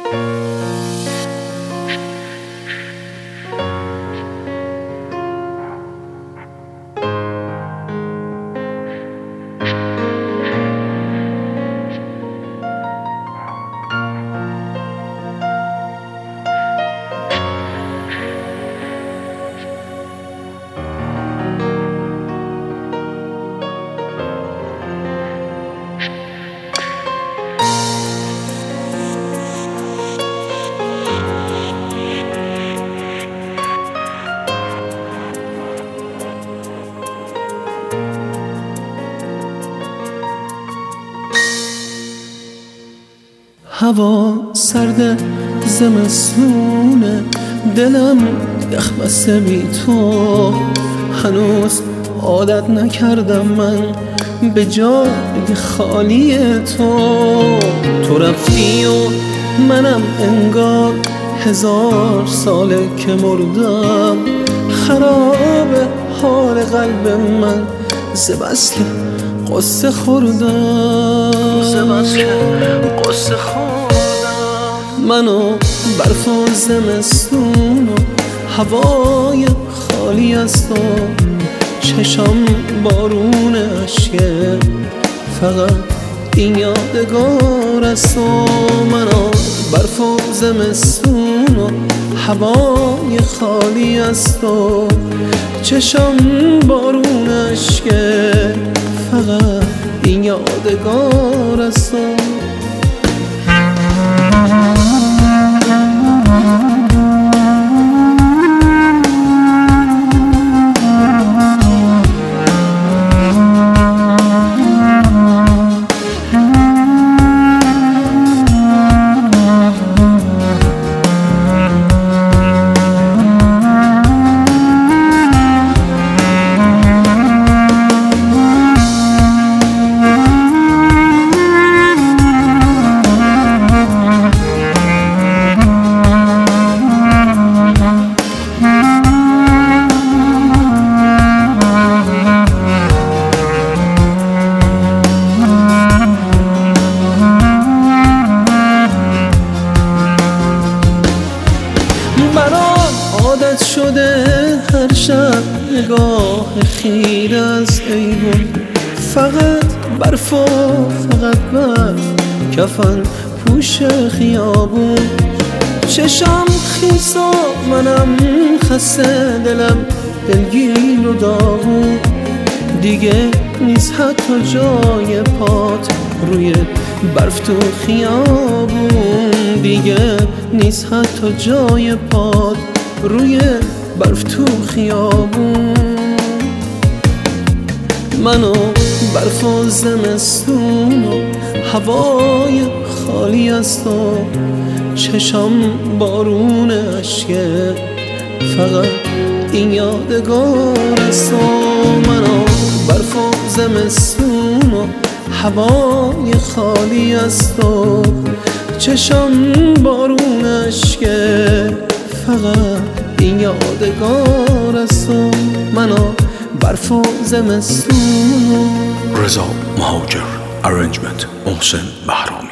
هوا سرد زمستونه، دلم یخ بسته بی تو. هنوز عادت نکردم من به جای خالی تو. تو رفتی و منم انگار 1000 ساله که مردم. خراب حال قلب من ز بس که قصه خوردم. منو برف و زمستون و هوای خالی از تو. چشم بارون اشکه، فقط این یادگار از تو. منو برف و زمستون و هوای خالی از تو. چشم بارون اشکه، فقط این یادگار از تو. برام عادت شده هر شب نگاه خیره از ایوون. فقط برف و فقط برف، کفن پوش خیابون. چشم خیس و منم خسته، دلم دلگیر و داغون. دیگه نیست حتی جای پات روی برف تو خیابون. دیگه نیست حتی جای پات روی برف تو خیابون. منو برف و زمستون و هوای خالی از تو. چشم بارون اشکه، فقط این یادگار از تو. منو برف و زمستون و هوای خالی از تو. چشم بارون اشکه، فقط این یادگار از تو. منو برف و زمستون. رضا مهاجر، ارنجمنت محسن بهرامی.